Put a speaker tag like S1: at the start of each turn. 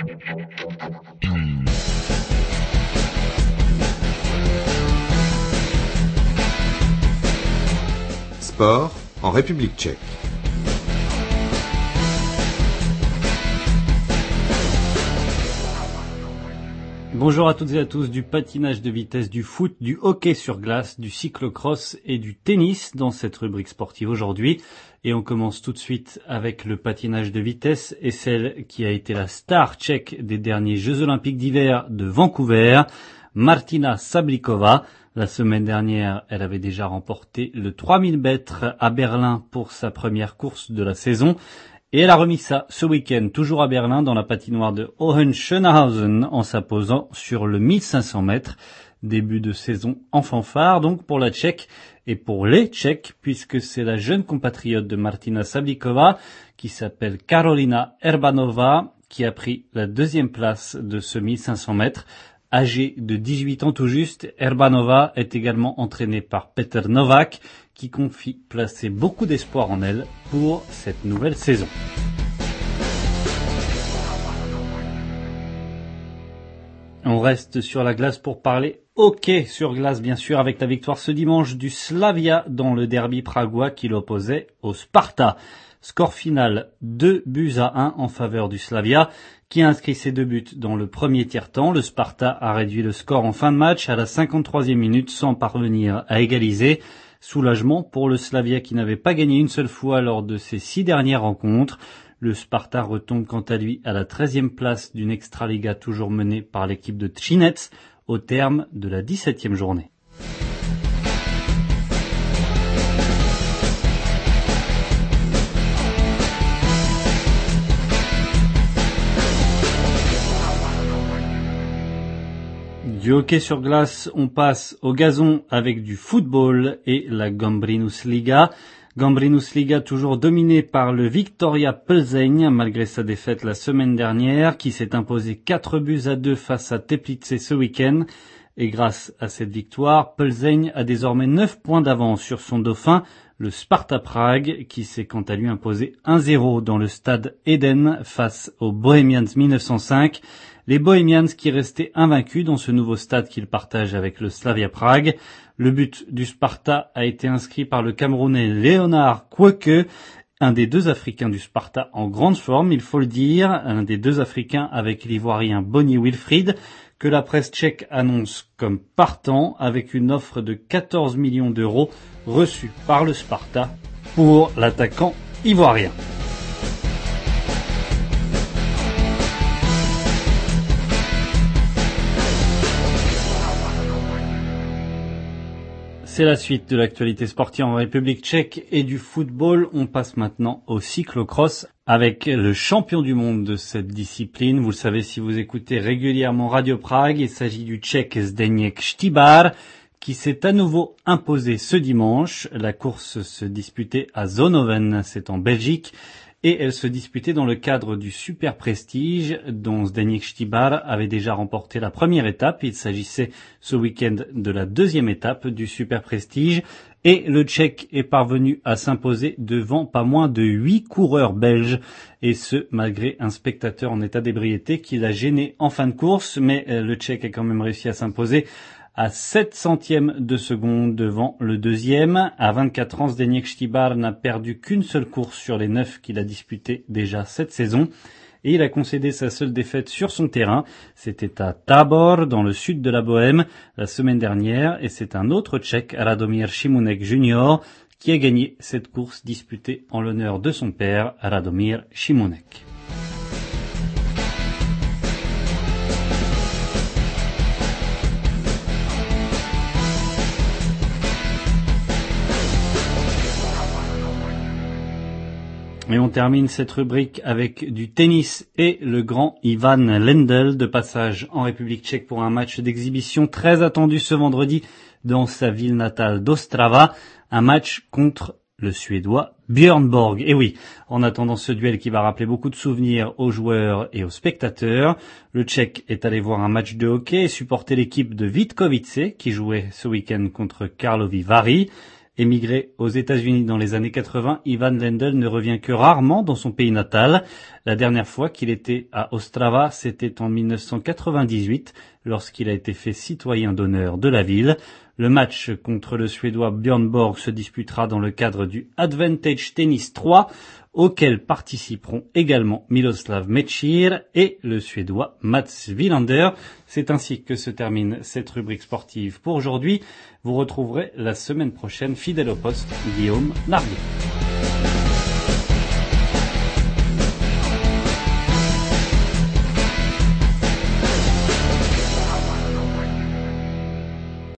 S1: Sport en République tchèque.
S2: Bonjour à toutes et à tous, du patinage de vitesse, du foot, du hockey sur glace, du cyclocross et du tennis dans cette rubrique sportive aujourd'hui. Et on commence tout de suite avec le patinage de vitesse et celle qui a été la star tchèque des derniers Jeux Olympiques d'hiver de Vancouver, Martina Sablikova. La semaine dernière, elle avait déjà remporté le 3000 mètres à Berlin pour sa première course de la saison. Et elle a remis ça ce week-end, toujours à Berlin, dans la patinoire de Hohenschönhausen, en s'imposant sur le 1500 mètres. Début de saison en fanfare, donc pour la Tchèque et pour les Tchèques, puisque c'est la jeune compatriote de Martina Sablikova, qui s'appelle Karolina Erbanova, qui a pris la deuxième place de ce 1500 mètres. Âgée de 18 ans tout juste, Erbanova est également entraînée par Petr Novák, qui confie placer beaucoup d'espoir en elle pour cette nouvelle saison. On reste sur la glace pour parler hockey sur glace, bien sûr, avec la victoire ce dimanche du Slavia dans le derby pragois qui l'opposait au Sparta. Score final 2-1 en faveur du Slavia, qui a inscrit ses 2 buts dans le premier tiers-temps. Le Sparta a réduit le score en fin de match à la 53e minute sans parvenir à égaliser. Soulagement pour le Slavia qui n'avait pas gagné une seule fois lors de ses 6 dernières rencontres. Le Sparta retombe quant à lui à la 13e place d'une Extraliga toujours menée par l'équipe de Třinec au terme de la 17e journée. Du hockey sur glace, on passe au gazon avec du football et la Gambrinus Liga. Gambrinus Liga toujours dominée par le Viktoria Plzeň, malgré sa défaite la semaine dernière, qui s'est imposé 4-2 face à Teplice ce week-end. Et grâce à cette victoire, Plzeň a désormais 9 points d'avance sur son dauphin, le Sparta Prague, qui s'est quant à lui imposé 1-0 dans le stade Eden face aux Bohemians 1905. Les Bohemians qui restaient invaincus dans ce nouveau stade qu'ils partagent avec le Slavia Prague. Le but du Sparta a été inscrit par le Camerounais Léonard Koueke, un des 2 Africains du Sparta en grande forme, il faut le dire, un des 2 Africains avec l'Ivoirien Bonnie Wilfried, que la presse tchèque annonce comme partant avec une offre de 14 millions d'euros reçue par le Sparta pour l'attaquant ivoirien. C'est la suite de l'actualité sportive en République tchèque et du football. On passe maintenant au cyclocross avec le champion du monde de cette discipline. Vous le savez si vous écoutez régulièrement Radio Prague, il s'agit du tchèque Zdeněk Štýbar qui s'est à nouveau imposé ce dimanche. La course se disputait à Zonhoven, c'est en Belgique. Et elle se disputait dans le cadre du Super Prestige, dont Zdeněk Štýbar avait déjà remporté la première étape. Il s'agissait ce week-end de la 2e étape du Super Prestige. Et le Tchèque est parvenu à s'imposer devant pas moins de 8 coureurs belges. Et ce, malgré un spectateur en état d'ébriété qui l'a gêné en fin de course. Mais le Tchèque a quand même réussi à s'imposer à 7 centièmes de seconde devant le deuxième. À 24 ans, Zdeněk Štýbar n'a perdu qu'une seule course sur les 9 qu'il a disputées déjà cette saison. Et il a concédé sa seule défaite sur son terrain. C'était à Tábor, dans le sud de la Bohème, la semaine dernière. Et c'est un autre Tchèque, Radomír Šimunek Jr., qui a gagné cette course disputée en l'honneur de son père, Radomír Šimunek. Et on termine cette rubrique avec du tennis et le grand Ivan Lendl de passage en République tchèque pour un match d'exhibition très attendu ce vendredi dans sa ville natale d'Ostrava. Un match contre le Suédois Björn Borg. Et oui, en attendant ce duel qui va rappeler beaucoup de souvenirs aux joueurs et aux spectateurs, le Tchèque est allé voir un match de hockey et supporter l'équipe de Vítkovice qui jouait ce week-end contre Karlovy Vary. Émigré aux États-Unis dans les années 80, Ivan Lendl ne revient que rarement dans son pays natal. La dernière fois qu'il était à Ostrava, c'était en 1998, lorsqu'il a été fait citoyen d'honneur de la ville. Le match contre le Suédois Björn Borg se disputera dans le cadre du Advantage Tennis 3, auquel participeront également Miloslav Mečír et le Suédois Mats Wilander. C'est ainsi que se termine cette rubrique sportive pour aujourd'hui. Vous retrouverez la semaine prochaine, fidèle au poste, Guillaume Narguet.